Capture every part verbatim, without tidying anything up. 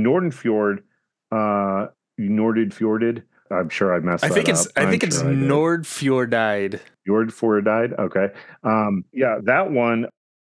Nordenfjord, uh, Nordenfjorded. I'm sure I messed I think that it's up. I I'm think it's sure I did. Nordfjordeid. Nordfjordeid. Okay. Um, yeah, that one.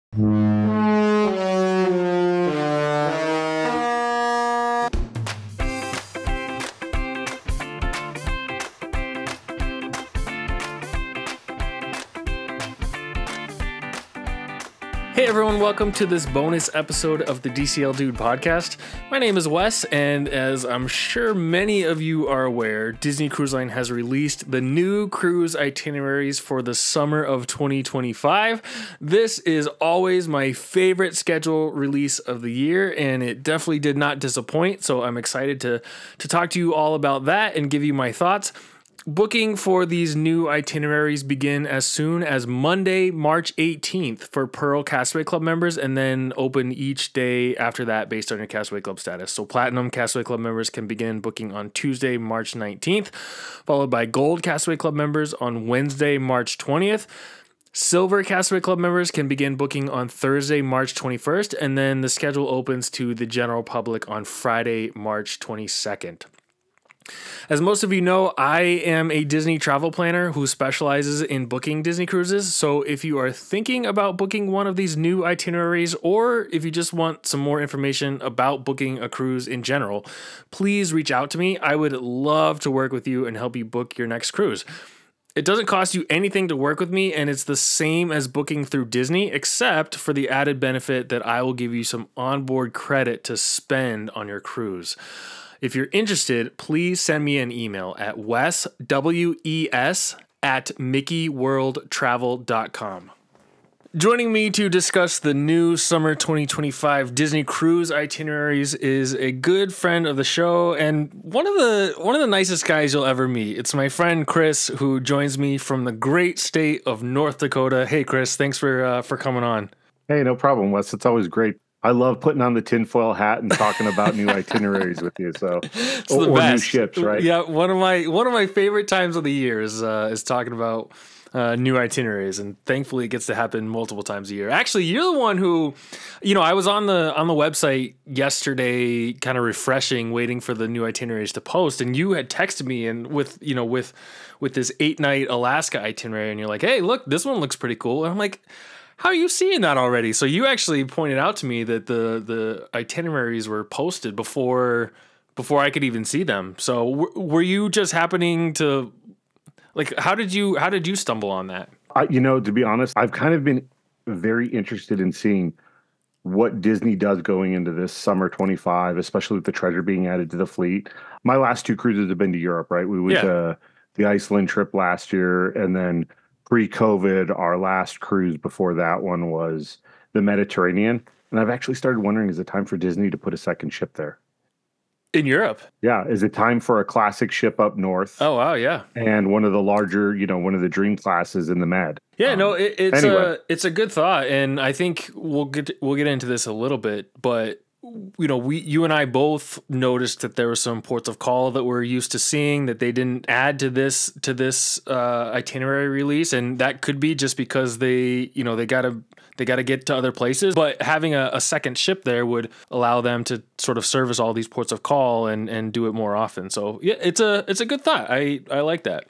Hey everyone, welcome to this bonus episode of the D C L Dude podcast. My name is Wes, and as I'm sure many of you are aware, Disney Cruise Line has released the new cruise itineraries for the summer of twenty twenty-five. This is always my favorite schedule release of the year, and it definitely did not disappoint, so I'm excited to, to talk to you all about that and give you my thoughts. Booking for these new itineraries begin as soon as Monday, March eighteenth for Pearl Castaway Club members, and then open each day after that based on your Castaway Club status. So Platinum Castaway Club members can begin booking on Tuesday, March nineteenth, followed by Gold Castaway Club members on Wednesday, March twentieth. Silver Castaway Club members can begin booking on Thursday, March twenty-first, and then the schedule opens to the general public on Friday, March twenty-second. As most of you know, I am a Disney travel planner who specializes in booking Disney cruises. So if you are thinking about booking one of these new itineraries, or if you just want some more information about booking a cruise in general, please reach out to me. I would love to work with you and help you book your next cruise. It doesn't cost you anything to work with me, and it's the same as booking through Disney, except for the added benefit that I will give you some onboard credit to spend on your cruise. If you're interested, please send me an email at wes, W E S, at mickey world travel dot com. Joining me to discuss the new summer twenty twenty-five Disney cruise itineraries is a good friend of the show and one of the one of the nicest guys you'll ever meet. It's my friend Chris, who joins me from the great state of North Dakota. Hey, Chris, thanks for uh, for coming on. Hey, no problem, Wes. It's always great. I love putting on the tinfoil hat and talking about new itineraries with you. So, it's or, the or best. new ships, right? Yeah, one of my one of my favorite times of the year is uh, is talking about uh, new itineraries, and thankfully it gets to happen multiple times a year. Actually, you're the one who, you know, I was on the on the website yesterday, kind of refreshing, waiting for the new itineraries to post, and you had texted me and with you know with with this eight night Alaska itinerary, and you're like, hey, look, this one looks pretty cool, and I'm like, how are you seeing that already? So you actually pointed out to me that the the itineraries were posted before before I could even see them. So w- were you just happening to, like, how did you how did you stumble on that? I, you know, to be honest, I've kind of been very interested in seeing what Disney does going into this summer twenty-five, especially with the Treasure being added to the fleet. My last two cruises have been to Europe, right? We went Yeah. to the Iceland trip last year, and then pre-COVID, our last cruise before that one was the Mediterranean. And I've actually started wondering, is it time for Disney to put a second ship there? In Europe? Yeah. Is it time for a classic ship up north? Oh, wow, yeah. And one of the larger, you know, one of the dream classes in the Med. Yeah, Um, no, it, it's anyway. a it's a good thought, and I think we'll get we'll get into this a little bit, but you know, we you and I both noticed that there were some ports of call that we're used to seeing that they didn't add to this to this uh, itinerary release, and that could be just because they you know they gotta they gotta get to other places. But having a, a second ship there would allow them to sort of service all these ports of call and and do it more often. So yeah, it's a it's a good thought. I I like that.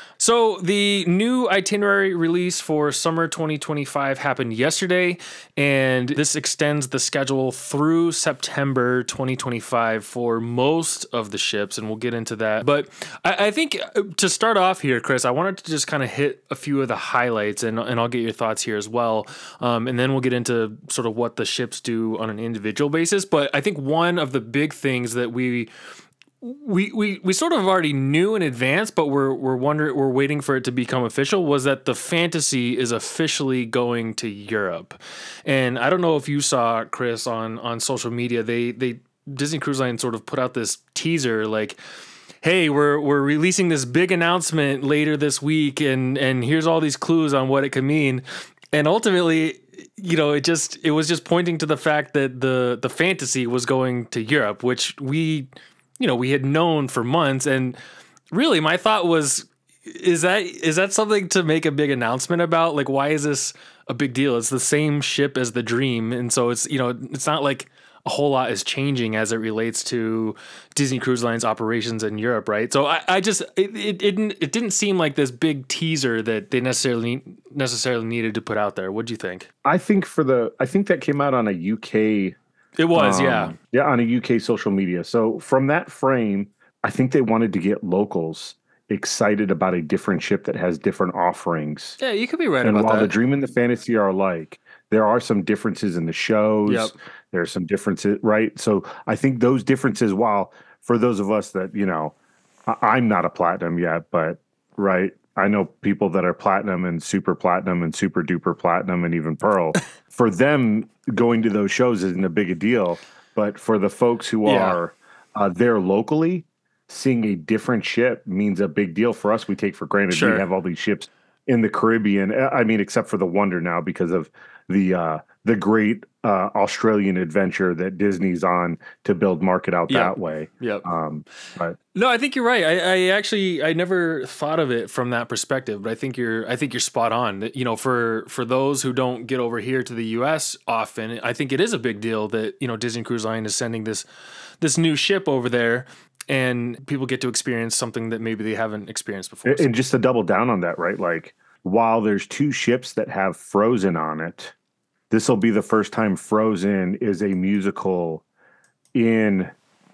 So the new itinerary release for summer twenty twenty-five happened yesterday, and this extends the schedule through September twenty twenty-five for most of the ships, and we'll get into that. But I, I think to start off here, Chris, I wanted to just kind of hit a few of the highlights, and, and I'll get your thoughts here as well, um, and then we'll get into sort of what the ships do on an individual basis. But I think one of the big things that we We, we we sort of already knew in advance, but we're we're wondering we're waiting for it to become official. Was that the Fantasy is officially going to Europe? And I don't know if you saw, Chris, on on social media. They they Disney Cruise Line sort of put out this teaser like, hey, we're we're releasing this big announcement later this week, and and here's all these clues on what it could mean. And ultimately, you know, it just it was just pointing to the fact that the the Fantasy was going to Europe, which we. you know, we had known for months. And really my thought was, is that, is that something to make a big announcement about? Like, why is this a big deal? It's the same ship as the Dream. And so it's, you know, it's not like a whole lot is changing as it relates to Disney Cruise Line's operations in Europe, right? So I, I just it, it didn't it didn't seem like this big teaser that they necessarily necessarily needed to put out there. What do you think? I think for the I think that came out on a U K. It was, um, yeah, yeah, on a U K social media. So from that frame, I think they wanted to get locals excited about a different ship that has different offerings. yeah. You could be right And about while that. the dream and the fantasy are alike, there are some differences in the shows. Yep. There are some differences, right? So I think those differences, while for those of us that, you know, I- I'm not a platinum yet, but right, I know people that are platinum and super platinum and super duper platinum and even pearl. For them, going to those shows isn't a big a deal. But for the folks who Yeah. are uh, there locally, seeing a different ship means a big deal for us. We take for granted Sure. we have all these ships in the Caribbean. uh, I mean, except for the Wonder now because of the uh, the great uh, Australian adventure that Disney's on to build market out Yep. that way. Yep. Um, but No, I think you're right. I, I actually I never thought of it from that perspective, but I think you're I think you're spot on. That, you know, for for those who don't get over here to the U S often, I think it is a big deal that, you know, Disney Cruise Line is sending this this new ship over there, and people get to experience something that maybe they haven't experienced before. and just to double down on that, right? Like while there's two ships that have Frozen on it, this will be the first time Frozen is a musical in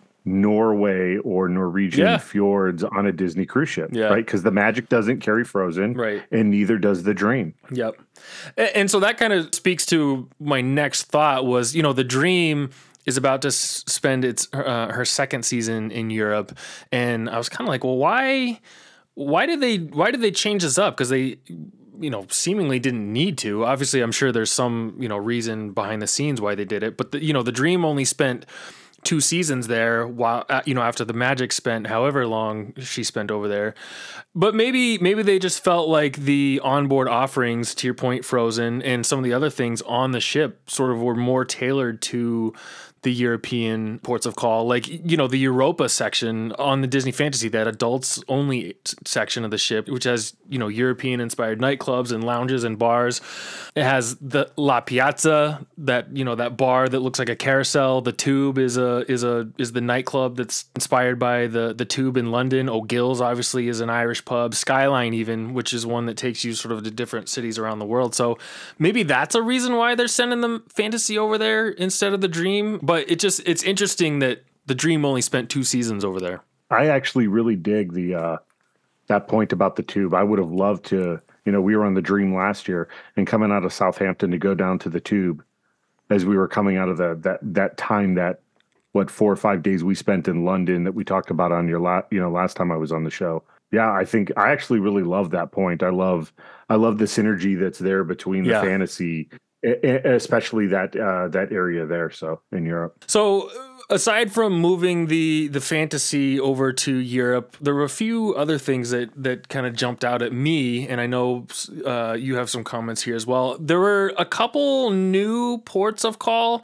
Norway or Norwegian Yeah. fjords on a Disney cruise ship, Yeah. right? Because the Magic doesn't carry Frozen, Right. and neither does the Dream. Yep. A- And so that kind of speaks to my next thought was, you know, the Dream is about to s- spend its uh, her second season in Europe, and I was kind of like, well, why why did they why did they change this up? Because they, you know, seemingly didn't need to. Obviously, I'm sure there's some, you know, reason behind the scenes why they did it, but the, you know, the Dream only spent two seasons there, while uh, you know, after the Magic spent however long she spent over there. But maybe maybe they just felt like the onboard offerings, to your point, Frozen, and some of the other things on the ship sort of were more tailored to the European ports of call, like, you know, the Europa section on the Disney Fantasy, that adults only section of the ship, which has, you know, European inspired nightclubs and lounges and bars. It has the La Piazza, that, you know, that bar that looks like a carousel. The Tube is a is a is the nightclub that's inspired by the the Tube in London. O'Gill's obviously is an Irish pub. Skyline even, which is one that takes you sort of to different cities around the world. So maybe that's a reason why they're sending the Fantasy over there instead of the Dream. But it just it's interesting that the Dream only spent two seasons over there. I actually really dig the uh, that point about the Tube. I would have loved to, you know, we were on the Dream last year and coming out of Southampton to go down to the Tube as we were coming out of the that that time that what four or five days we spent in London that we talked about on your la- you know last time I was on the show. Yeah, I think I actually really love that point. I love I love the synergy that's there between the Yeah. fantasy, e- e- especially that uh, that area there. So in Europe. So aside from moving the the fantasy over to Europe, there were a few other things that that kind of jumped out at me, and I know uh, you have some comments here as well. There were a couple new ports of call.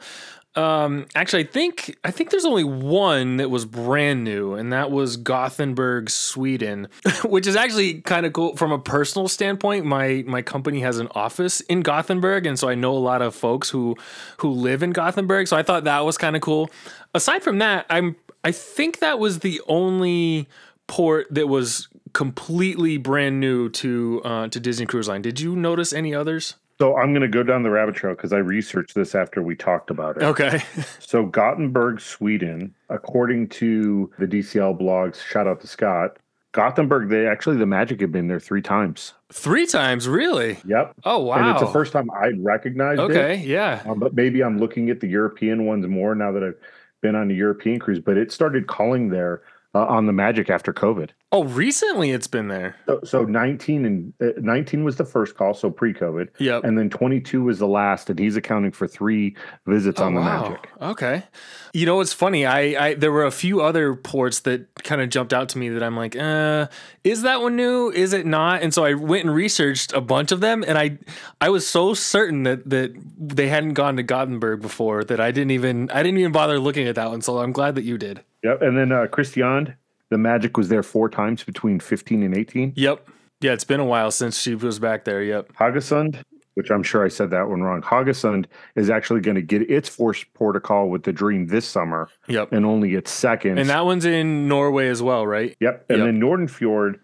Um, actually, I think I think there's only one that was brand new, and that was Gothenburg, Sweden, which is actually kind of cool from a personal standpoint. My my company has an office in Gothenburg, and so I know a lot of folks who who live in Gothenburg. So I thought that was kind of cool. Aside from that, I'm I think that was the only port that was completely brand new to uh, to Disney Cruise Line. Did you notice any others? So I'm going to go down the rabbit trail because I researched this after we talked about it. Okay. So Gothenburg, Sweden, according to the D C L blogs, shout out to Scott, Gothenburg, they actually, the Magic had been there three times. Three times, really? Yep. Oh, wow. And it's the first time I'd recognized it. Okay, yeah. Um, but maybe I'm looking at the European ones more now that I've been on a European cruise. But it started calling there uh, on the Magic after COVID. Oh, recently it's been there. So, so nineteen and uh, nineteen was the first call, so pre-COVID. Yep. And then twenty-two was the last, and he's accounting for three visits Oh, on the wow. Magic. Okay. You know, it's funny. I, I there were a few other ports that kind of jumped out to me that I'm like, uh, is that one new? Is it not? And so I went and researched a bunch of them, and I I was so certain that that they hadn't gone to Gothenburg before that I didn't even I didn't even bother looking at that one. So I'm glad that you did. Yep. And then uh, Christian, the Magic was there four times between fifteen and eighteen. Yep. Yeah, it's been a while since she was back there. Yep. Hagasund, which I'm sure I said that one wrong. Haugesund is actually going to get its first port of call with the Dream this summer, Yep. and only its second. And that one's in Norway as well, right? Yep. And Yep. then Nordenfjord,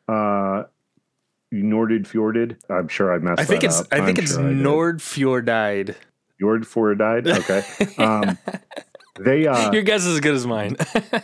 uh, Nordenfjorded. I'm sure I messed I think that it's up. I think I'm it's sure I did. Nordfjordeid. Nordfjordeid. Okay. Um, they uh, Your guess is as good as mine.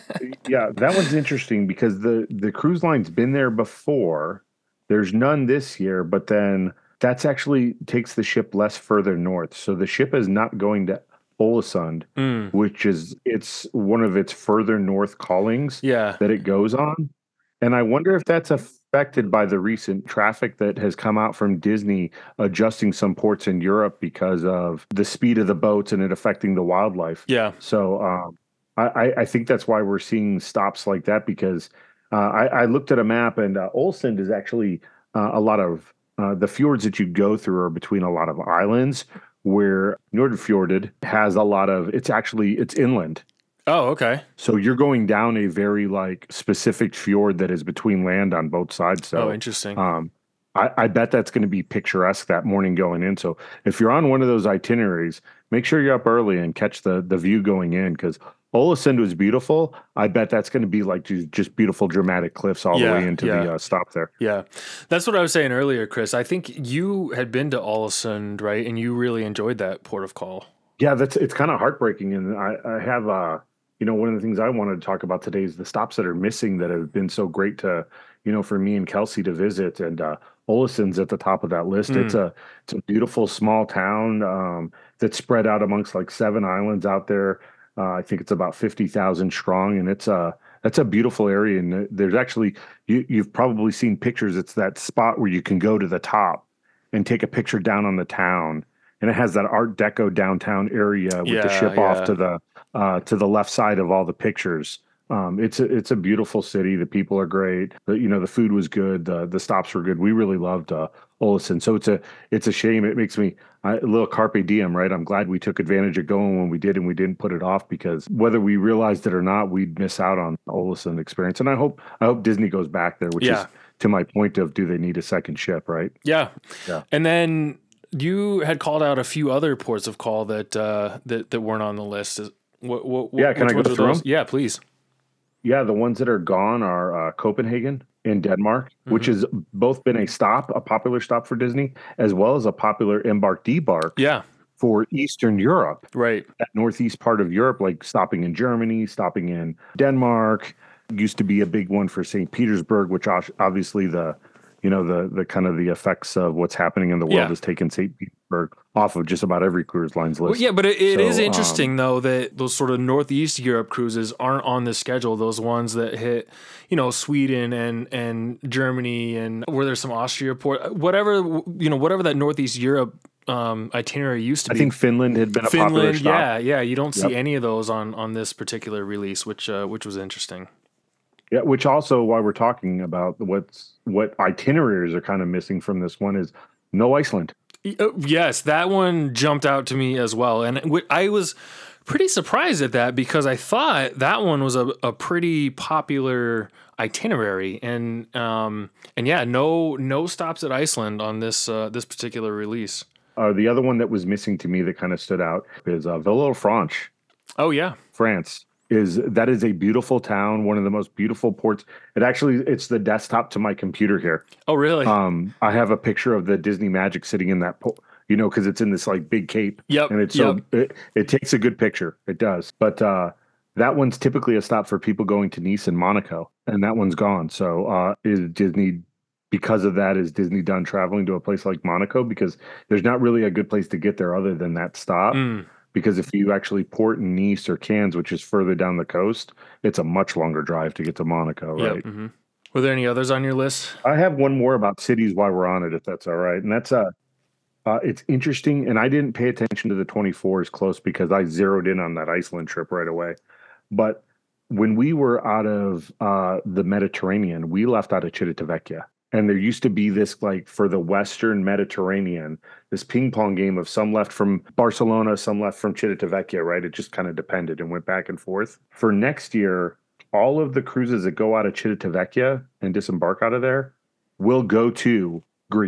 yeah, that one's interesting because the the cruise line's been there before. There's none this year, but then that's actually takes the ship less further north. So the ship is not going to Ålesund, Mm, which is it's one of its further north callings yeah. that it goes on. And I wonder if that's affected by the recent traffic that has come out from Disney adjusting some ports in Europe because of the speed of the boats and it affecting the wildlife. Yeah. So um, I, I I think that's why we're seeing stops like that because uh, I, I looked at a map and uh, Olsund is actually uh, a lot of uh, the fjords that you go through are between a lot of islands where Nordfjorded has a lot of it's actually it's inland. Oh, okay. So you're going down a very like specific fjord that is between land on both sides. So Oh, interesting. um, I, I bet that's going to be picturesque that morning going in. So if you're on one of those itineraries, make sure you're up early and catch the the view going in because Olesund was beautiful. I bet that's going to be like just, just beautiful dramatic cliffs all the Yeah, way into yeah. the uh, stop there. Yeah. That's what I was saying earlier, Chris. I think you had been to Ålesund, right? And you really enjoyed that port of call. Yeah, that's it's kind of heartbreaking, and I, I have uh, you know, one of the things I wanted to talk about today is the stops that are missing that have been so great to, you know, for me and Kelsey to visit, and uh, Olison's at the top of that list. It's Mm, a it's a beautiful small town um, that's spread out amongst like seven islands out there. Uh, I think it's about fifty thousand strong, and it's a that's a beautiful area. And there's actually you you've probably seen pictures. It's that spot where you can go to the top and take a picture down on the town and it has that Art Deco downtown area with the yeah, ship off yeah. to the uh, to the left side of all the pictures. Um, it's a it's a beautiful city. The people are great. The, you know the food was good. The the stops were good. We really loved uh, Olison. So it's a it's a shame. It makes me I, a little carpe diem, right? I'm glad we took advantage of going when we did, and we didn't put it off because whether we realized it or not, we'd miss out on the Olison experience. And I hope I hope Disney goes back there, which Yeah. is to my point of do they need a second ship, right? Yeah. Yeah. And then you had called out a few other ports of call that uh, that that weren't on the list. Is- What, what, Yeah, can which I go ones were through those? them? Yeah, please. Yeah, the ones that are gone are uh, Copenhagen in Denmark, which Hmm. has both been a stop, a popular stop for Disney, as well as a popular embark debark Yeah, for Eastern Europe, right. that northeast part of Europe, like stopping in Germany, stopping in Denmark. Used to be a big one for Saint Petersburg, which os- obviously the you know the the kind of the effects of what's happening in the world Yeah. has taken Saint Petersburg off of just about every cruise line's Well, list. yeah, but it, it is So, interesting um, though that those sort of Northeast Europe cruises aren't on the schedule. Those ones that hit, you know, Sweden and and Germany and where there's some Austria port, whatever you know, whatever that Northeast Europe um, itinerary used to I be. think Finland had been a popular Finland, stop. yeah, yeah. You don't see Yep. any of those on on this particular release, which uh, which was interesting. Yeah, which also why we're talking about what's what itineraries are kind of missing from this one is no Iceland. Y- uh, Yes, that one jumped out to me as well, and w- I was pretty surprised at that because I thought that one was a, a pretty popular itinerary, and um, and yeah, no no stops at Iceland on this uh, this particular release. Uh, the other one that was missing to me that kind of stood out is uh, Villefranche, Oh yeah, France. Is that is a beautiful town, one of the most beautiful ports. It actually it's the desktop to my computer here. oh really? Um, I have a picture of the Disney Magic sitting in that, po- you know, because it's in this like big cape, Yep, and it's yep. so it, it takes a good picture. It does, but uh, that one's typically a stop for people going to Nice and Monaco, and that one's gone. So uh, is Disney because of that? Is Disney done traveling to a place like Monaco because there's not really a good place to get there other than that stop? Mm, Because if you actually port in Nice or Cannes, which is further down the coast, it's a much longer drive to get to Monaco, yep. right? Hmm. Were there any others on your list? I have one more about cities while we're on it, if that's all right. And that's uh, uh it's interesting, and I didn't pay attention to the twenty-four as close because I zeroed in on that Iceland trip right away. But when we were out of uh the Mediterranean, we left out of Civitavecchia. And there used to be this like for the Western Mediterranean, this ping pong game of some left from Barcelona, some left from Civitavecchia, right? It just kind of depended and went back and forth. For next year, all of the cruises that go out of Civitavecchia and disembark out of there will go to Greece.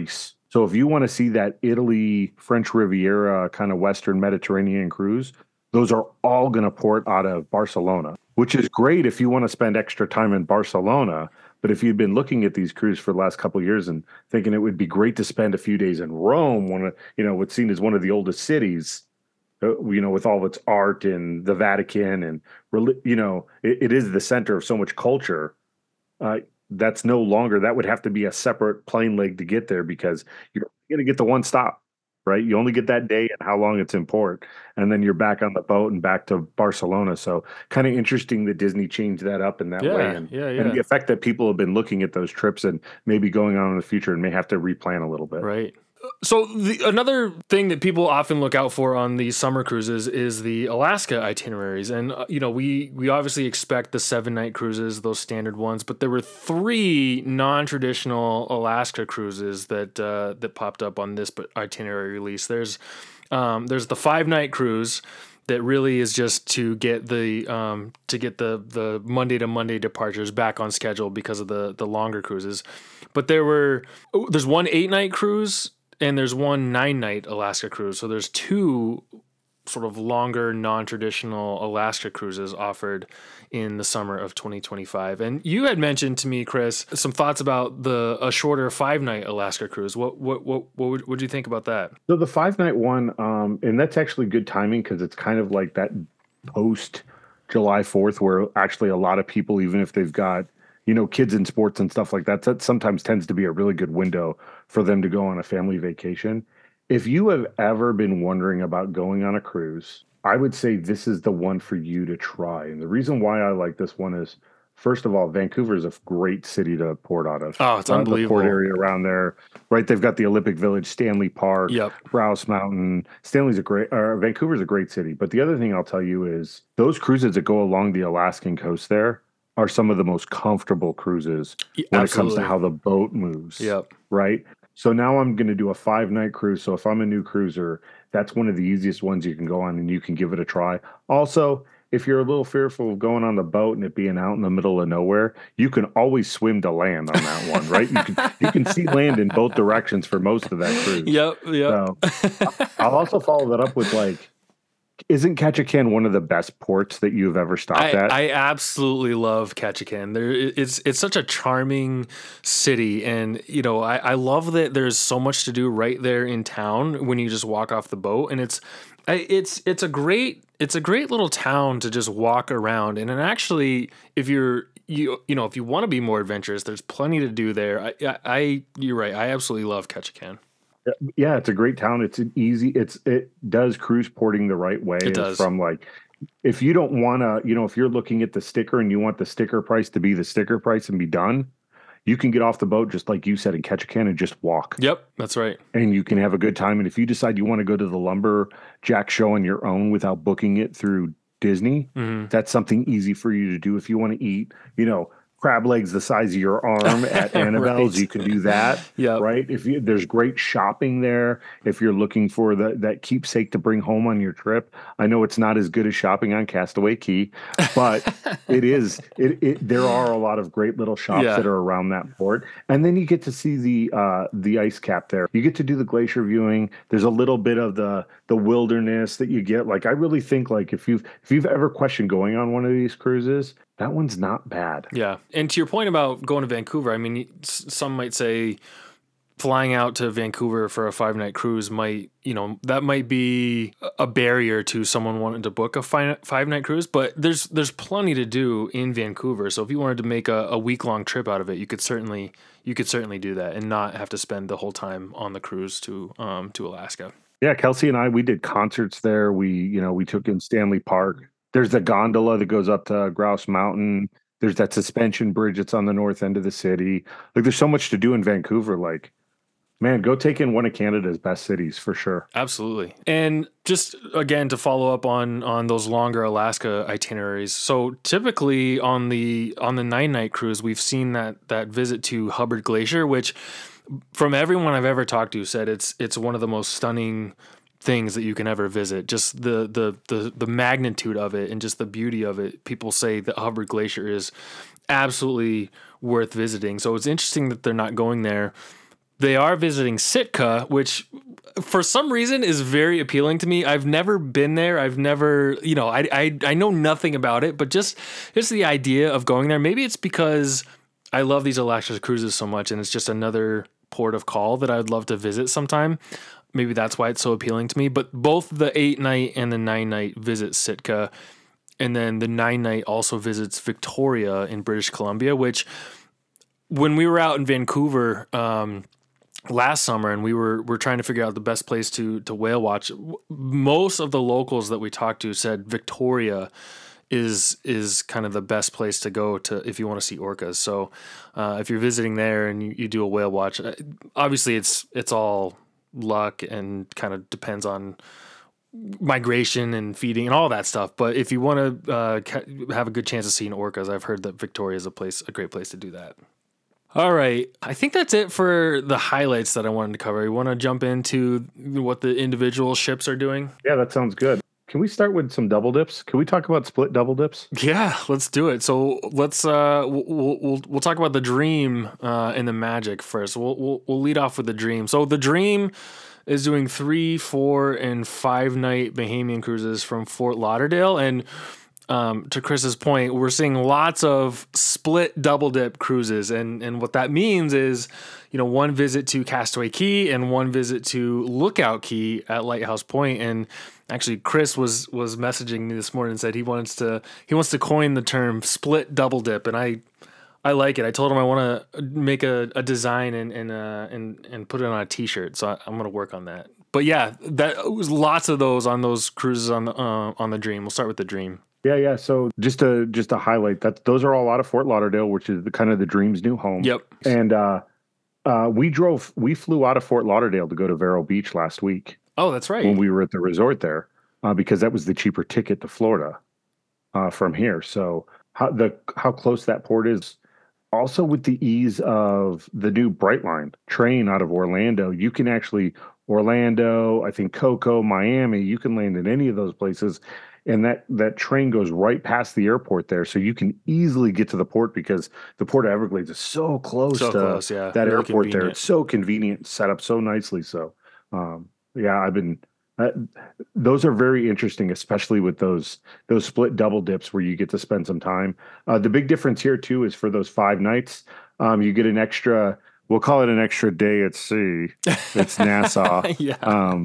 So if you want to see that Italy, French Riviera kind of Western Mediterranean cruise, those are all going to port out of Barcelona, which is great if you want to spend extra time in Barcelona. But if you've been looking at these cruises for the last couple of years and thinking it would be great to spend a few days in Rome, one of, you know, what's seen as one of the oldest cities, uh, you know, with all of its art and the Vatican and, reli- you know, it, it is the center of so much culture. Uh, that's no longer, that would have to be a separate plane leg to get there because you're going to get the one stop, right? You only get that day and how long it's in port. And then you're back on the boat and back to Barcelona. So kind of interesting that Disney changed that up in that way. Yeah, And, yeah, and yeah. the effect that people have been looking at those trips and maybe going on in the future and may have to replan a little bit. Right. So the, another thing that people often look out for on these summer cruises is the Alaska itineraries, and uh, you know we we obviously expect the seven night cruises, those standard ones, but there were three non traditional Alaska cruises that uh, that popped up on this itinerary release. There's um, there's the five night cruise that really is just to get the um, to get the the Monday to Monday departures back on schedule because of the the longer cruises. But there were there's one eight night cruise and there's one nine night Alaska cruise. So there's two sort of longer, non-traditional Alaska cruises offered in the summer of twenty twenty-five. And you had mentioned to me, Chris, some thoughts about the a shorter five night Alaska cruise. What what what what would, what do you think about that? So the five night one, um, and that's actually good timing because it's kind of like that post July fourth, where actually a lot of people, even if they've got, you know, kids in sports and stuff like that, that sometimes tends to be a really good window for them to go on a family vacation. If you have ever been wondering about going on a cruise, I would say this is the one for you to try. And the reason why I like this one is, first of all, Vancouver is a great city to port out of. Oh, it's Uh, the unbelievable. port area around there, right? They've got the Olympic Village, Stanley Park, Yep. Grouse Mountain. Stanley's a great, uh, Vancouver's a great city. But the other thing I'll tell you is those cruises that go along the Alaskan coast there are some of the most comfortable cruises Yeah, when it comes to absolutely. how the boat moves. Yep. Right. So now I'm going to do a five night cruise. So if I'm a new cruiser, that's one of the easiest ones you can go on and you can give it a try. Also, if you're a little fearful of going on the boat and it being out in the middle of nowhere, you can always swim to land on that one, right? You can you can see land in both directions for most of that cruise. Yep. Yep. So I'll also follow that up with like, isn't Ketchikan one of the best ports that you've ever stopped I, at? I absolutely love Ketchikan. There, it's it's such a charming city, and you know I, I love that there's so much to do right there in town when you just walk off the boat, and it's I, it's it's a great it's a great little town to just walk around, and, and actually if you're you you know if you want to be more adventurous, there's plenty to do there. I, I, I you're right. I absolutely love Ketchikan. Yeah, it's a great town. It's an easy. It's it does cruise porting the right way. It does. From like, if you don't want to, you know, if you're looking at the sticker and you want the sticker price to be the sticker price and be done, you can get off the boat just like you said in Ketchikan and just walk, Yep, that's right. and you can have a good time. And if you decide you want to go to the Lumberjack show on your own without booking it through Disney, hmm that's something easy for you to do. If you want to eat, you know, crab legs the size of your arm at Annabelle's, Right. you can do that. Yep. Right. If you, there's great shopping there, if you're looking for the, that keepsake to bring home on your trip. I know it's not as good as shopping on Castaway Key, but it is, it, it, there are a lot of great little shops Yeah. that are around that port. And then you get to see the, uh, the ice cap there. You get to do the glacier viewing. There's a little bit of the, the wilderness that you get. Like, I really think like if you've, if you've ever questioned going on one of these cruises, that one's not bad. Yeah. And to your point about going to Vancouver, I mean, s- some might say flying out to Vancouver for a five night cruise might, you know, that might be a barrier to someone wanting to book a five night cruise, but there's, there's plenty to do in Vancouver. So if you wanted to make a, a week long trip out of it, you could certainly, you could certainly do that and not have to spend the whole time on the cruise to, um, to Alaska. Yeah. Kelsey and I, we did concerts there. We, you know, we took in Stanley Park. There's the gondola that goes up to Grouse Mountain. There's that suspension bridge that's on the north end of the city. Like, there's so much to do in Vancouver. Like, man, go take in one of Canada's best cities for sure. Absolutely. And just again to follow up on on those longer Alaska itineraries. So typically on the on the nine night cruise, we've seen that that visit to Hubbard Glacier, which from everyone I've ever talked to said it's it's one of the most stunning things that you can ever visit. Just the the the the magnitude of it and just the beauty of it. People say that Hubbard Glacier is absolutely worth visiting. So it's interesting that they're not going there. they are visiting Sitka, which for some reason is very appealing to me. I've never been there. I've never, you know, I, I, I know nothing about it, but just, just the idea of going there. Maybe it's because I love these Alaska cruises so much and it's just another port of call that I'd love to visit sometime. Maybe that's why it's so appealing to me. But both the eight night and the nine night visit Sitka. And then the nine night also visits Victoria in British Columbia, which when we were out in Vancouver, um, last summer and we were we're trying to figure out the best place to to whale watch, most of the locals that we talked to said Victoria is is kind of the best place to go to if you want to see orcas. So uh, if you're visiting there and you, you do a whale watch, obviously it's it's all luck and kind of depends on migration and feeding and all that stuff. But if you want to uh, ca- have a good chance of seeing orcas, I've heard that Victoria is a place a great place to do that. All right. I think that's it for the highlights that I wanted to cover. You want to jump into what the individual ships are doing? Yeah, that sounds good. Can we start with some double dips? Can we talk about split double dips? Yeah, let's do it. So let's uh, we'll we'll we'll talk about the Dream uh, and the Magic first. We'll we'll we'll lead off with the Dream. So the Dream is doing three, four, and five night Bahamian cruises from Fort Lauderdale. And Um, to Chris's point, we're seeing lots of split double dip cruises. And, and what that means is, you know, one visit to Castaway Cay and one visit to Lookout Cay at Lighthouse Point. And actually Chris was, was messaging me this morning and said he wants to, he wants to coin the term split double dip. And I, I like it. I told him I want to make a, a design and, and, uh, and, and put it on a t-shirt. So I, I'm going to work on that. But yeah, that was lots of those on those cruises on the, uh, on the Dream. We'll start with the Dream. Yeah, yeah. So just to just to highlight that, those are all out of Fort Lauderdale, which is the kind of the Dream's new home. Yep. And uh, uh, we drove, we flew out of Fort Lauderdale to go to Vero Beach last week. Oh, that's right. When we were at the resort there, uh, because that was the cheaper ticket to Florida uh, from here. So how the how close that port is. Also, with the ease of the new Brightline train out of Orlando, you can actually Orlando, I think Cocoa, Miami, you can land in any of those places. And that, that train goes right past the airport there. So you can easily get to the port because the Port of Everglades is so close so to close, yeah. that really airport convenient. there. It's so convenient, set up so nicely. So, um, yeah, I've been, uh, those are very interesting, especially with those, those split double dips where you get to spend some time. Uh, the big difference here too, is for those five nights, um, you get an extra, we'll call it an extra day at sea. It's Nassau. yeah. Um,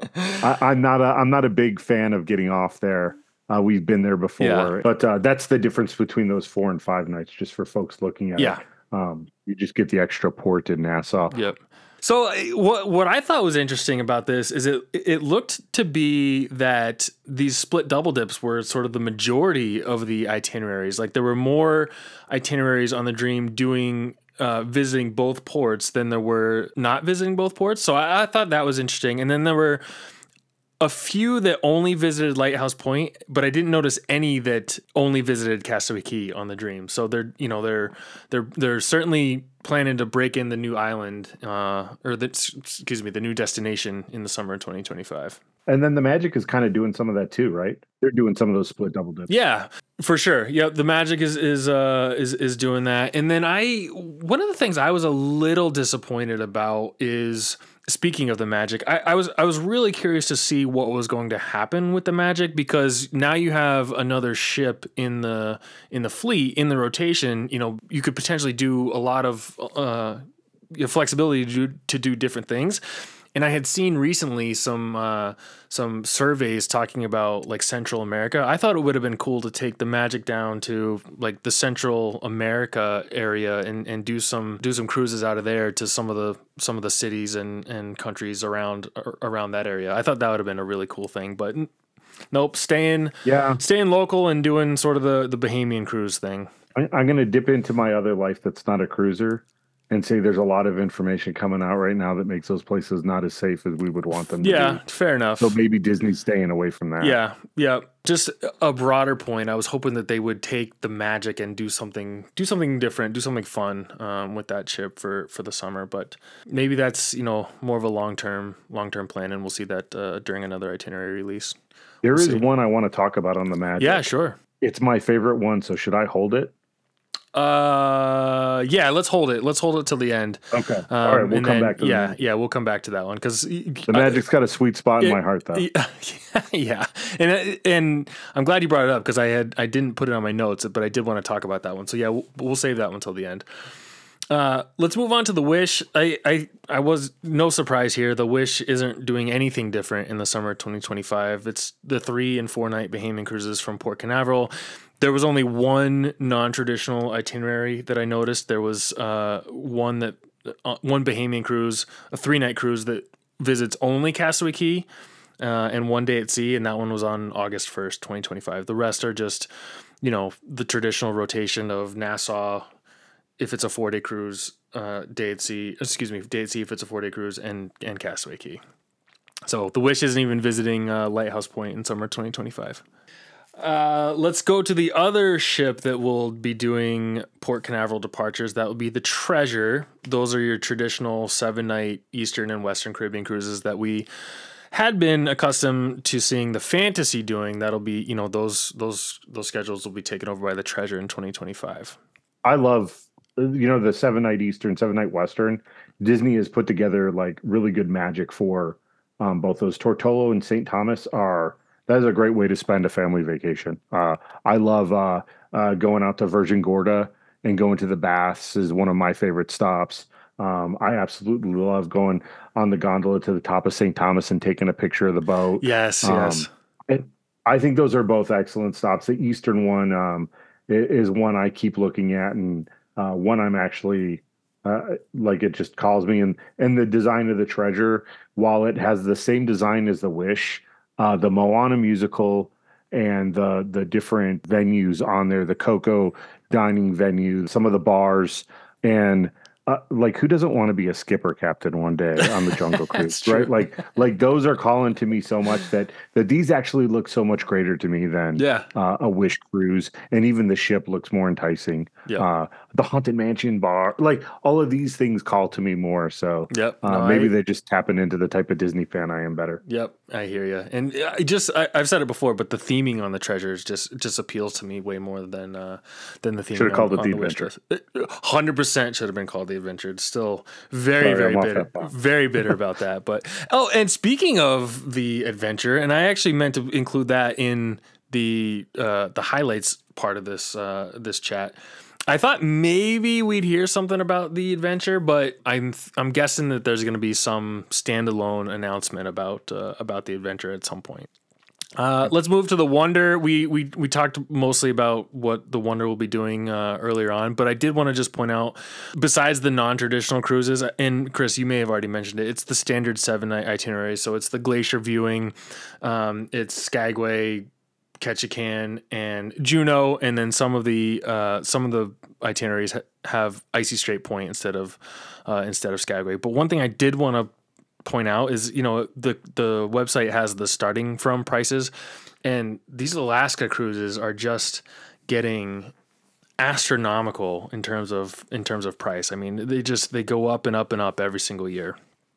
I, I'm not a I'm not a big fan of getting off there. Uh, we've been there before, Yeah. but uh, that's the difference between those four and five nights. Just for folks looking at Yeah. it, um, you just get the extra port in Nassau. Yep. So uh, what what I thought was interesting about this is it it looked to be that these split double dips were sort of the majority of the itineraries. Like there were more itineraries on the Dream doing. Uh, visiting both ports than there were not visiting both ports. So I, I thought that was interesting. And then there were a few that only visited Lighthouse Point, but I didn't notice any that only visited Castaway Cay on the Dream. So they're, you know, they're they're they're certainly planning to break in the new island, uh, or the excuse me, the new destination in the summer of twenty twenty-five. And then the Magic is kind of doing some of that too, right? They're doing some of those split double dips. Yeah, for sure. Yeah, the Magic is is uh is is doing that. And then I one of the things I was a little disappointed about is speaking of the Magic, I, I was I was really curious to see what was going to happen with the Magic because now you have another ship in the in the fleet in the rotation. You know, you could potentially do a lot of uh flexibility to do, to do different things. And I had seen recently some uh, some surveys talking about like Central America. I thought it would have been cool to take the Magic down to like the Central America area and, and do some do some cruises out of there to some of the some of the cities and, and countries around around that area. I thought that would have been a really cool thing, but nope, staying yeah, staying local and doing sort of the the Bahamian cruise thing. I, I'm going to dip into my other life that's not a cruiser. And say there's a lot of information coming out right now that makes those places not as safe as we would want them to yeah, be. fair enough. So maybe Disney's staying away from that. Yeah, yeah. Just a broader point. I was hoping that they would take the Magic and do something, do something different, do something fun um, with that ship for, for the summer. But maybe that's you know more of a long term long term plan, and we'll see that uh, during another itinerary release. There we'll is see. one I want to talk about on the Magic. Yeah, sure. It's my favorite one. So should I hold it? Uh, yeah, let's hold it. Let's hold it till the end. Okay. Um, All right. We'll and come then, back to yeah, that. yeah, we'll come back to that one because The Magic's got a sweet spot in my heart, though. yeah, and and I'm glad you brought it up because I had I didn't put it on my notes, but I did want to talk about that one. So yeah, we'll, we'll save that one till the end. Uh, let's move on to the Wish. I, I I was no surprise here. The Wish isn't doing anything different in the summer of twenty twenty-five. It's the three and four night Bahamian cruises from Port Canaveral. There was only one non-traditional itinerary that I noticed. There was uh, one that uh, one Bahamian cruise, a three night cruise that visits only Castaway Cay, uh, and one day at sea, and that one was on August first, twenty twenty-five. The rest are just, you know, the traditional rotation of Nassau, if it's a four day cruise, uh, day at sea, excuse me, day at sea if it's a four day cruise, and, and Castaway Cay. So the Wish isn't even visiting uh, Lighthouse Point in summer twenty twenty-five. Uh, let's go to the other ship that will be doing Port Canaveral departures. That will be the Treasure. Those are your traditional seven night Eastern and Western Caribbean cruises that we had been accustomed to seeing the Fantasy doing. That'll be, you know, those those those schedules will be taken over by the Treasure in twenty twenty-five. I love, you know, the seven night Eastern, seven night Western. Disney has put together like really good magic for um, both those. Tortolo and Saint Thomas are, that is a great way to spend a family vacation. Uh, I love uh, uh, going out to Virgin Gorda and going to the baths is one of my favorite stops. Um, I absolutely love going on the gondola to the top of Saint Thomas and taking a picture of the boat. Yes, Um, yes. it, I think those are both excellent stops. The Eastern one um, i- is one I keep looking at, and uh, one I'm actually uh, like it just calls me. And and the design of the Treasure, while it has the same design as the Wish, uh, the Moana musical and the the different venues on there, the Coco dining venue, some of the bars, and uh, like who doesn't want to be a skipper captain one day on the Jungle Cruise, That's right? true. Like like those are calling to me so much that that these actually look so much greater to me than Yeah. uh, a Wish cruise, and even the ship looks more enticing. Yep. Uh, the Haunted Mansion bar, like all of these things call to me more. So Yep. uh, No, maybe I, they're just tapping into the type of Disney fan I am better. Yep, I hear you. And I just I, I've said it before, but the theming on the Treasures just just appeals to me way more than uh, than the Should theming have called on, it on the the Wish Adventure. list. one hundred percent should have been called the Adventure. It's still very Sorry, very I'm off bitter, that box. very bitter about that. But oh, and speaking of the Adventure, and I actually meant to include that in the uh, the highlights part of this uh, this chat. I thought maybe we'd hear something about the Adventure, but I'm I'm guessing that there's going to be some standalone announcement about uh, about the Adventure at some point. Uh, let's move to the Wonder. We we we talked mostly about what the Wonder will be doing uh, earlier on, but I did want to just point out, besides the non-traditional cruises, and Chris, you may have already mentioned it, it's the standard seven-night itinerary. So it's the glacier viewing, um, it's Skagway, Ketchikan, and Juneau, and then some of the uh, some of the itineraries ha- have Icy Strait Point instead of uh, instead of Skagway. But one thing I did want to point out is, you know, the the website has the starting from prices, and these Alaska cruises are just getting astronomical in terms of in terms of price. I mean, they just they go up and up and up every single year.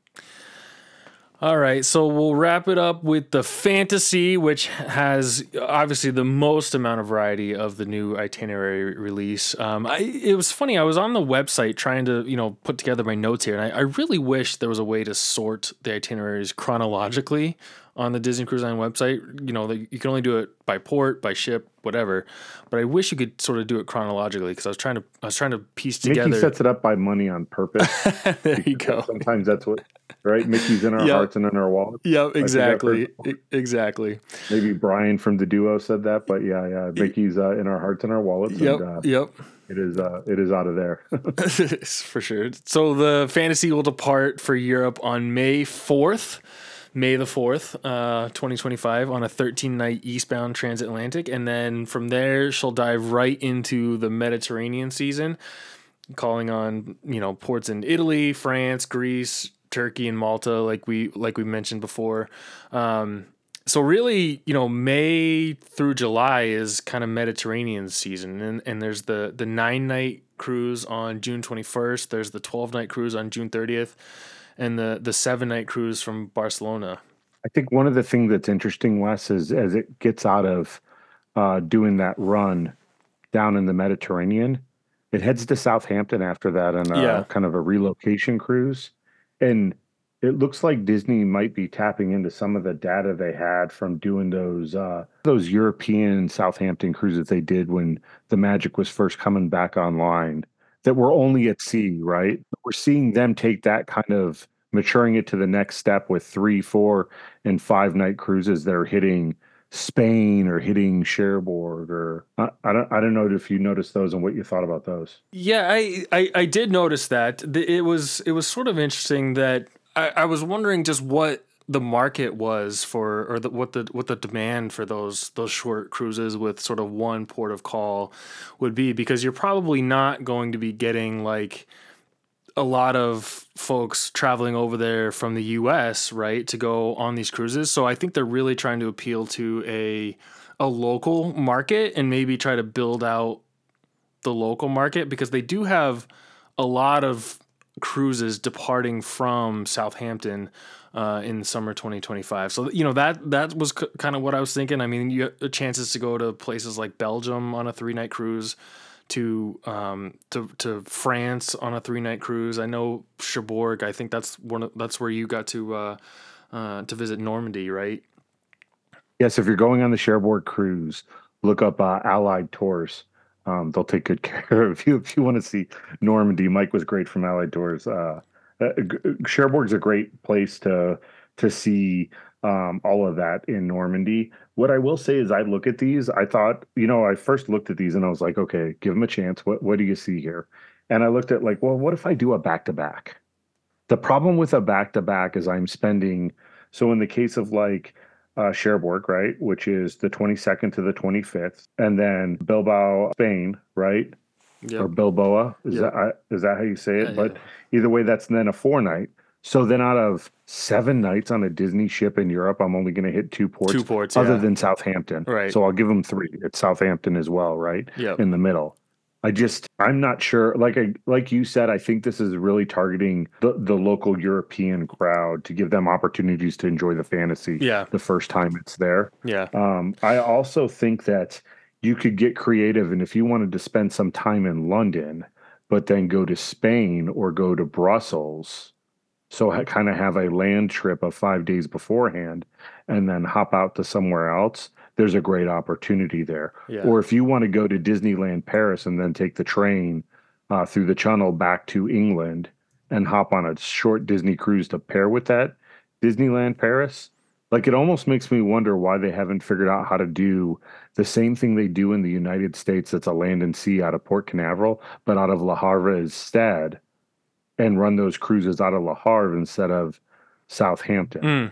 All right, so we'll wrap it up with the Fantasy, which has obviously the most amount of variety of the new itinerary release. Um, I, it was funny. I was on the website trying to, you know, put together my notes here, and I, I really wish there was a way to sort the itineraries chronologically on the Disney Cruise Line website. You know, like you can only do it by port, by ship, whatever. But I wish you could sort of do it chronologically because I was trying to, I was trying to piece together. Mickey sets it up by money on purpose. There you go. Sometimes that's what, right? Mickey's in our Yep. hearts and in our wallets. Yep, I think I've heard exactly. before. E- Exactly. Maybe Brian from the duo said that, but yeah, yeah, Mickey's uh, in our hearts and our wallets, Yep, and uh, yep. it is uh, it is out of there. For sure. So the Fantasy will depart for Europe on May fourth, May the fourth, uh, twenty twenty-five, on a thirteen-night eastbound transatlantic. And then from there, she'll dive right into the Mediterranean season, calling on, you know, ports in Italy, France, Greece, Turkey, and Malta, like we like we mentioned before. Um, so really, you know, May through July is kind of Mediterranean season, and and there's the the nine night cruise on June twenty-first. There's the twelve night cruise on June thirtieth, and the the seven night cruise from Barcelona. I think one of the things that's interesting, Wes, is as it gets out of uh, doing that run down in the Mediterranean, It heads to Southampton after that on a Yeah. kind of a relocation cruise. And it looks like Disney might be tapping into some of the data they had from doing those uh, those European Southampton cruises they did when the Magic was first coming back online that were only at sea, right? We're seeing them take that kind of maturing it to the next step with three, four, and five night cruises that are hitting Spain or hitting Cherbourg or I, I don't I don't know if you noticed those and what you thought about those. Yeah, I, I, I did notice that. The- It was it was sort of interesting that I, I was wondering just what the market was for, or the, what the what the demand for those those short cruises with sort of one port of call would be, because you're probably not going to be getting like a lot of folks traveling over there from the U S, right, to go on these cruises. So I think they're really trying to appeal to a a local market and maybe try to build out the local market, because they do have a lot of cruises departing from Southampton uh, in summer twenty twenty-five. So you know that that was c- kind of what I was thinking. I mean, you have chances to go to places like Belgium on a three night cruise, to um, to to France on a three night cruise. I know Cherbourg. I think that's one. Of, that's where you got to uh, uh, to visit Normandy, right? Yes, if you're going on the Cherbourg cruise, look up uh, Allied Tours. Um, they'll take good care of you if you want to see Normandy. Mike was great from Allied Tours. Uh, uh, G- Cherbourg's a great place to to see um, all of that in Normandy. What I will say is, I look at these. I thought, you know, I first looked at these and I was like, okay, give them a chance. What what do you see here? And I looked at like, well, what if I do a back to back? The problem with a back to back is I'm spending. So in the case of like uh, Cherbourg, right, which is the twenty-second to the twenty-fifth, and then Bilbao, Spain, right, or Yep. Bilboa, is Yep. that I, is that how you say Yeah. it? Yeah. But either way, that's then a four night. So then out of seven nights on a Disney ship in Europe, I'm only going to hit two Two ports ports. other Yeah. than Southampton. Right. So I'll give them three. It's Southampton as well, right, Yep. in the middle. I just I'm not sure. Like I like you said, I think this is really targeting the the local European crowd to give them opportunities to enjoy the fantasy Yeah. the first time it's there. Yeah. Um, I also think that you could get creative, and if you wanted to spend some time in London, but then go to Spain or go to Brussels, so ha- kind of have a land trip of five days beforehand and then hop out to somewhere else, there's a great opportunity there. Yeah. Or if you want to go to Disneyland Paris and then take the train uh, through the Channel back to England and hop on a short Disney cruise to pair with that Disneyland Paris, like it almost makes me wonder why they haven't figured out how to do the same thing they do in the United States that's a land and sea out of Port Canaveral, but out of La Havre instead, and run those cruises out of Le Havre instead of Southampton. Mm.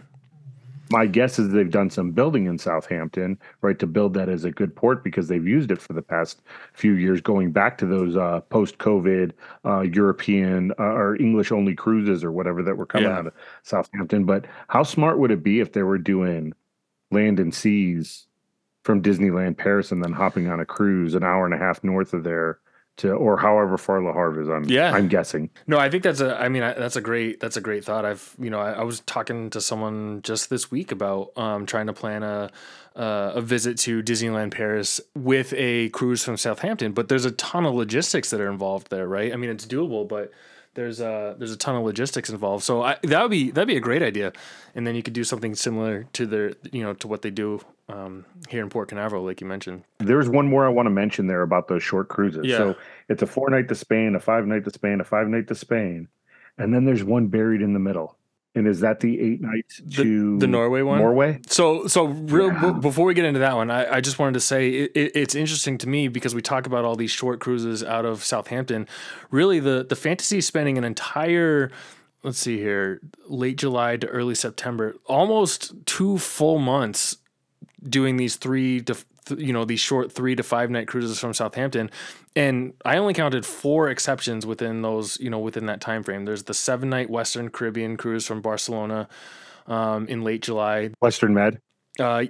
My guess is they've done some building in Southampton, right, to build that as a good port because they've used it for the past few years, going back to those uh, post-COVID uh, European uh, or English-only cruises or whatever that were coming Yeah. out of Southampton. But how smart would it be if they were doing land and seas from Disneyland Paris and then hopping on a cruise an hour and a half north of there to, or however far Le Havre is? I'm, Yeah. I'm guessing. No, I think that's a. I mean, I, that's a great. That's a great thought. I've, you know, I, I was talking to someone just this week about um, trying to plan a uh, a visit to Disneyland Paris with a cruise from Southampton. But there's a ton of logistics that are involved there, right? I mean, it's doable, but there's a there's a ton of logistics involved. So I, that would be that'd be a great idea. And then you could do something similar to their, you know, to what they do um, here in Port Canaveral, like you mentioned. There's one more I want to mention there about those short cruises. Yeah. So it's a four night to Spain, a five night to Spain, a five night to Spain, and then there's one buried in the middle. And is that the eight nights The, to the Norway one. Norway? So, so real Yeah. b- before we get into that one, I, I just wanted to say it, it, it's interesting to me because we talk about all these short cruises out of Southampton. Really, the the fantasy is spending an entire, let's see here, late July to early September, almost two full months doing these three to th- you know these short three to five night cruises from Southampton, and I only counted four exceptions within those you know within that time frame. There's the seven night Western Caribbean cruise from Barcelona um, in late July. Western Med. Uh,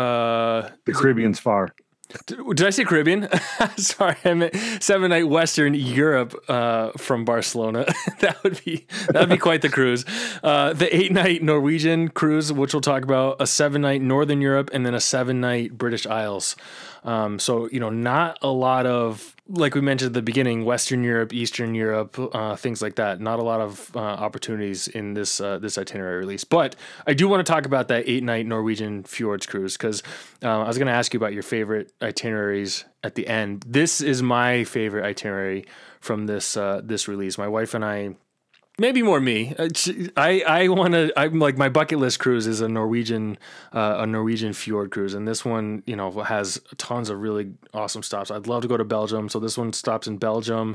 uh, The Caribbean's far. did I say Caribbean? Sorry, I meant seven night Western Europe uh, from Barcelona. that would be that would be quite the cruise. Uh, the eight night Norwegian cruise, which we'll talk about, a seven night Northern Europe, and then a seven night British Isles. Um, so, you know, not a lot of, like we mentioned at the beginning, Western Europe, Eastern Europe, uh, things like that. Not a lot of uh, opportunities in this uh, this itinerary release. But I do want to talk about that eight night Norwegian fjords cruise because uh, I was going to ask you about your favorite itineraries at the end. This is my favorite itinerary from this uh, this release. My wife and I. Maybe more me. Uh, I I want to. I'm like my bucket list cruise is a Norwegian uh, a Norwegian fjord cruise, and this one you know has tons of really awesome stops. I'd love to go to Belgium, so this one stops in Belgium,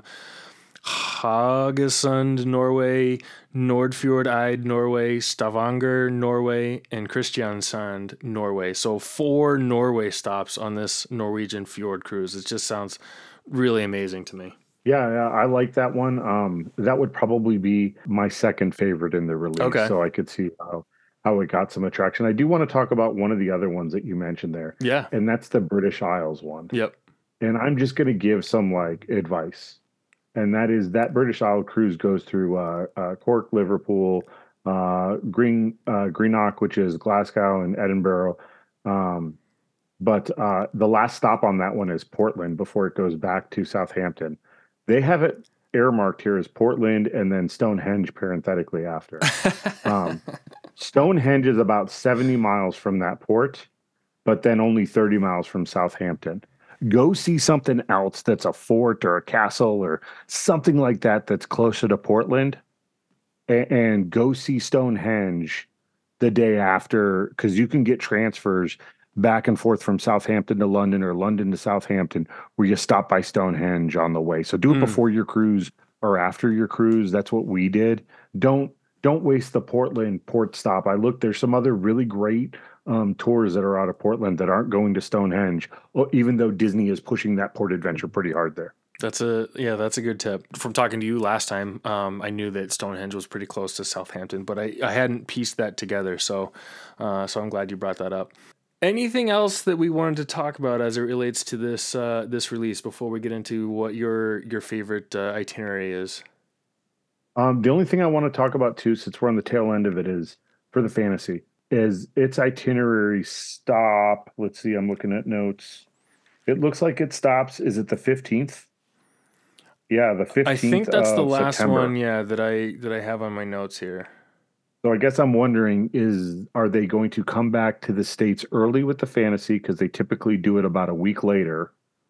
Haugesund, Norway, Nordfjord Eid, Norway, Stavanger, Norway, and Kristiansand, Norway. So four Norway stops on this Norwegian fjord cruise. It just sounds really amazing to me. Yeah, yeah, I like that one. Um, that would probably be my second favorite in the release, Okay. so I could see how how it got some attraction. I do want to talk about one of the other ones that you mentioned there, Yeah. and that's the British Isles one. Yep. And I'm just going to give some like advice, and that is that British Isle cruise goes through uh, uh, Cork, Liverpool, uh, Green uh, Greenock, which is Glasgow and Edinburgh. Um, but uh, the last stop on that one is Portland before it goes back to Southampton. They have it earmarked here as Portland and then Stonehenge parenthetically after. Um, Stonehenge is about seventy miles from that port, but then only thirty miles from Southampton. Go see something else that's a fort or a castle or something like that that's closer to Portland, and, and go see Stonehenge the day after because you can get transfers back and forth from Southampton to London or London to Southampton where you stop by Stonehenge on the way. So do it Mm. before your cruise or after your cruise. That's what we did. Don't don't waste the Portland port stop. I looked, there's some other really great um, tours that are out of Portland that aren't going to Stonehenge, well, even though Disney is pushing that port adventure pretty hard there. That's a yeah, that's a good tip. From talking to you last time, um, I knew that Stonehenge was pretty close to Southampton, but I, I hadn't pieced that together. So, uh, so I'm glad you brought that up. Anything else that we wanted to talk about as it relates to this uh, this release before we get into what your your favorite uh, itinerary is? Um, the only thing I want to talk about too, since we're on the tail end of it, is for the fantasy, is its itinerary stop. Let's see, I'm looking at notes. It looks like it stops. Is it the fifteenth? Yeah, the I think fifteenth that's the of last September. one, yeah, that I that I have on my notes here. So I guess I'm wondering is are they going to come back to the States early with the fantasy because they typically do it about a week later,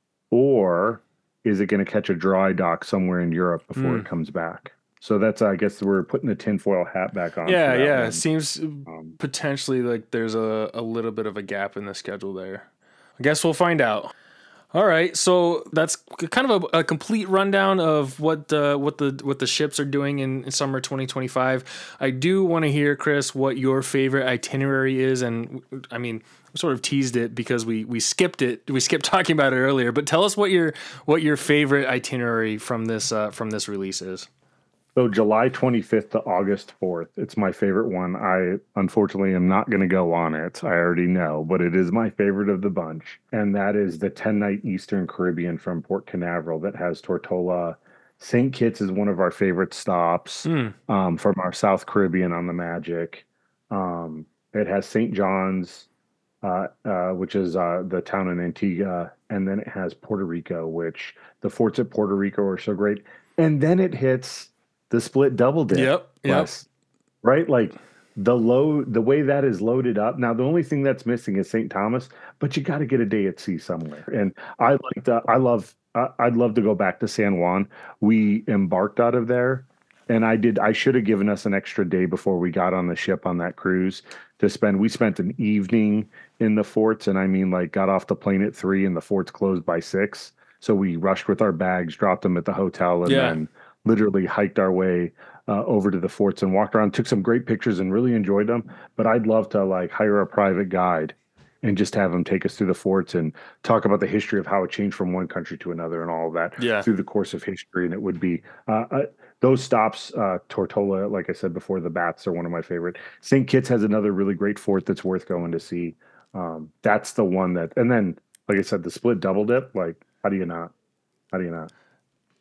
or is it going to catch a dry dock somewhere in Europe before Mm. it comes back? So that's I guess we're putting the tinfoil hat back on. Yeah, for that yeah. one. It seems Um, potentially like there's a, a little bit of a gap in the schedule there. I guess we'll find out. All right, so that's kind of a, a complete rundown of what the what the what the ships are doing in, in summer twenty twenty-five. I do want to hear, Chris, what your favorite itinerary is, and I mean, we sort of teased it because we we skipped it. We skipped talking about it earlier, but tell us what your what your favorite itinerary from this uh, from this release is. So July twenty-fifth to August fourth. It's my favorite one. I unfortunately am not going to go on it. I already know, but it is my favorite of the bunch. And that is the ten-night Eastern Caribbean from Port Canaveral that has Tortola. Saint Kitts is one of our favorite stops Mm. um, from our South Caribbean on the Magic. Um, it has Saint John's, uh, uh, which is uh, the town in Antigua. And then it has Puerto Rico, which the forts at Puerto Rico are so great. And then it hits the split double dip. Yep. Yep. Wes, right? Like the load, the way that is loaded up. Now, the only thing that's missing is Saint Thomas, but you got to get a day at sea somewhere. And I like the, I love, I, I'd love to go back to San Juan. We embarked out of there, and I did. I should have given us an extra day before we got on the ship on that cruise to spend. We spent an evening in the forts, and I mean, like, got off the plane at three, and the forts closed by six. So we rushed with our bags, dropped them at the hotel, and Yeah. then literally hiked our way uh, over to the forts and walked around, took some great pictures and really enjoyed them. But I'd love to like hire a private guide and just have him take us through the forts and talk about the history of how it changed from one country to another and all of that Yeah. through the course of history. And it would be uh, uh, those stops, uh, Tortola, like I said before, the Bats are one of my favorite. Saint Kitts has another really great fort that's worth going to see. Um, that's the one that, and then, like I said, the split double dip, like, how do you not? How do you not?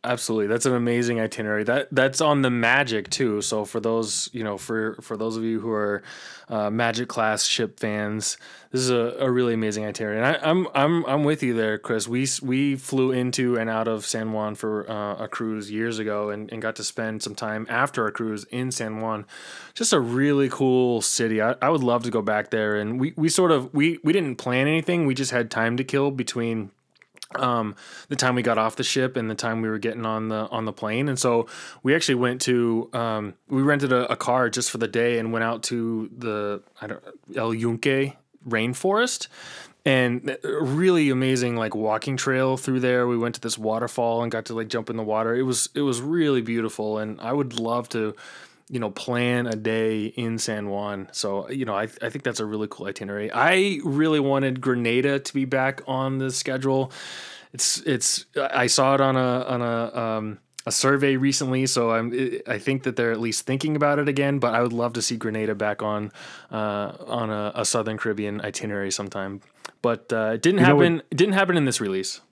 Absolutely. That's an amazing itinerary. That that's on the Magic too. So for those, you know, for, for those of you who are uh, Magic class ship fans, this is a, a really amazing itinerary. And I, I'm I'm I'm with you there, Chris. We we flew into and out of San Juan for uh, a cruise years ago and, and got to spend some time after our cruise in San Juan. Just a really cool city. I, I would love to go back there. And we, we sort of we, we didn't plan anything. We just had time to kill between um, the time we got off the ship and the time we were getting on the, on the plane. And so we actually went to, um, we rented a, a car just for the day and went out to the, I don't El Yunque rainforest, and a really amazing like walking trail through there. We went to this waterfall and got to like jump in the water. It was, it was really beautiful. And I would love to, you know, plan a day in San Juan. So, you know, I I think that's a really cool itinerary. I really wanted Grenada to be back on the schedule. It's it's I saw it on a on a um a survey recently, so I'm I think that they're at least thinking about it again. But I would love to see Grenada back on uh on a, a Southern Caribbean itinerary sometime. But uh, it didn't You know happen. what- It didn't happen in this release.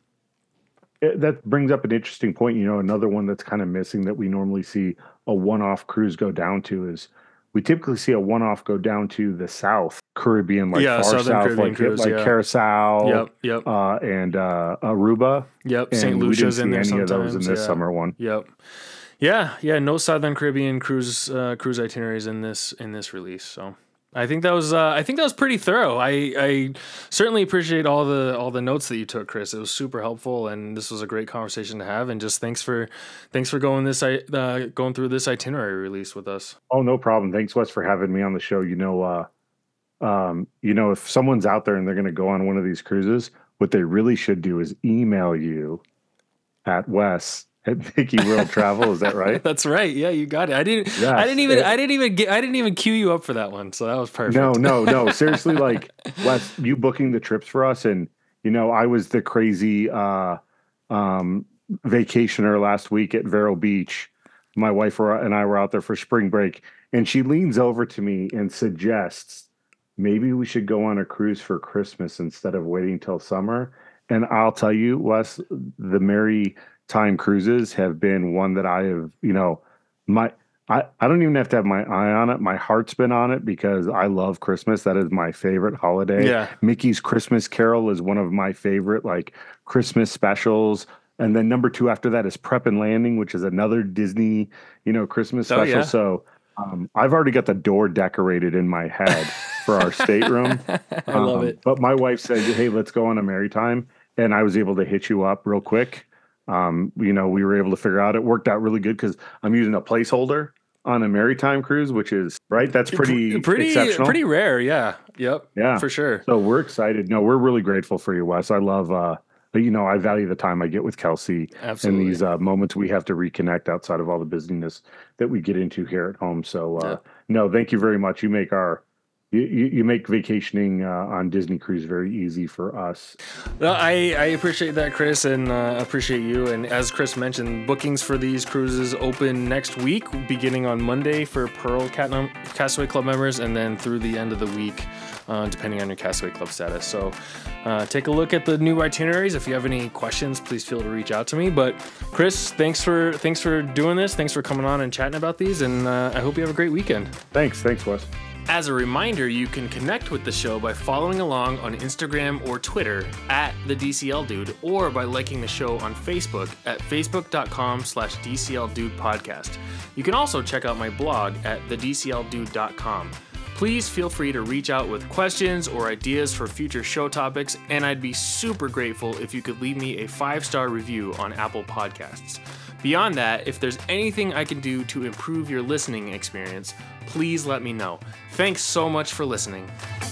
It- that brings up an interesting point. You know, another one that's kind of missing that we normally see a one-off cruise go down to is we typically see a one-off go down to the South Caribbean, like Yeah, far Southern south, Caribbean like cruise, like yeah. Curacao, Yep, yep, uh, and uh, Aruba. yep. And Saint we didn't Lucia's see in there any sometimes. of those in this yeah. summer one. Yep. Yeah, yeah, no Southern Caribbean cruise uh, cruise itineraries in this in this release. So I think that was uh, I think that was pretty thorough. I, I certainly appreciate all the all the notes that you took, Chris. It was super helpful, and this was a great conversation to have. And just thanks for thanks for going this uh, going through this itinerary release with us. Oh, no problem. Thanks, Wes, for having me on the show. You know, uh, um, you know, if someone's out there and they're going to go on one of these cruises, what they really should do is email you at Wes at Mickey World Travel. Is that right? That's right. Yeah, you got it. I didn't. Yes. I didn't even. It- I didn't even get. I didn't even cue you up for that one. So that was perfect. No, no, no. Seriously, like Wes, you booking the trips for us, and you know, I was the crazy uh, um, vacationer last week at Vero Beach. My wife were, and I were out there for spring break, and she leans over to me and suggests maybe we should go on a cruise for Christmas instead of waiting till summer. And I'll tell you, Wes, the Maritime cruises have been one that I have, you know, my I, I don't even have to have my eye on it. My heart's been on it because I love Christmas. That is my favorite holiday. Yeah. Mickey's Christmas Carol is one of my favorite like Christmas specials. And then number two after that is Prep and Landing, which is another Disney, you know, Christmas Oh, special. yeah. So um, I've already got the door decorated in my head for our stateroom. I love Um, it. But my wife said, "Hey, let's go on a Maritime," and I was able to hit you up real quick. Um, you know, we were able to figure out it worked out really good because I'm using a placeholder on a Maritime cruise, which is right. That's pretty pretty exceptional. pretty rare. Yeah. Yep. Yeah. For sure. So we're excited. No, we're really grateful for you, Wes. I love, uh, you know, I value the time I get with Kelsey Absolutely. and these uh, moments we have to reconnect outside of all the busyness that we get into here at home. So, uh, Yeah. no, thank you very much. You make our You, you you make vacationing uh, on Disney Cruise very easy for us. No, I, I appreciate that, Chris, and uh, appreciate you. And as Chris mentioned, bookings for these cruises open next week, beginning on Monday for Pearl Cat- Castaway Club members, and then through the end of the week, uh, depending on your Castaway Club status. So uh, take a look at the new itineraries. If you have any questions, please feel to reach out to me. But Chris, thanks for thanks for doing this. Thanks for coming on and chatting about these, and uh, I hope you have a great weekend. Thanks. Thanks, Wes. As a reminder, you can connect with the show by following along on Instagram or Twitter at the D C L Dude, or by liking the show on Facebook at facebook.com slash DCL Dude Podcast. You can also check out my blog at the D C L dude dot com. Please feel free to reach out with questions or ideas for future show topics, and I'd be super grateful if you could leave me a five-star review on Apple Podcasts. Beyond that, if there's anything I can do to improve your listening experience, please let me know. Thanks so much for listening.